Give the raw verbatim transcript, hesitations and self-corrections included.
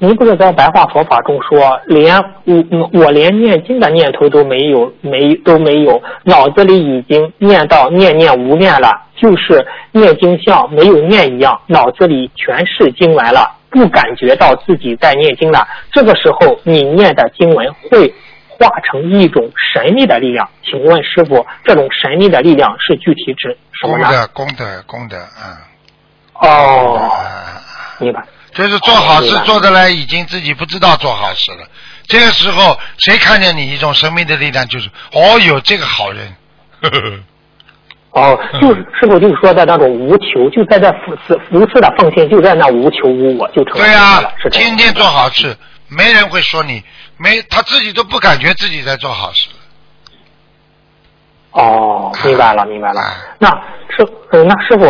您不是在白话佛法中说，连我我连念经的念头都没有，没都没有，脑子里已经念到念念无念了，就是念经像没有念一样，脑子里全是经文了，不感觉到自己在念经了。这个时候，你念的经文会化成一种神秘的力量。请问师父，这种神秘的力量是具体指什么呢？ 功德，功德，功德，嗯。 哦，明白。 就是做好事做的来，已经自己不知道做好事了。这个时候，谁看见你一种生命的力量，就是哦，有这个好人。呵呵哦，就是师傅就是说的那种无求，就在这无私无私的奉献，就在那无求无我，就成了。 对呀、 啊， 天天做好事，没人会说你，没他自己都不感觉自己在做好事。 哦，明白了，明白了。那师，呃，那师傅，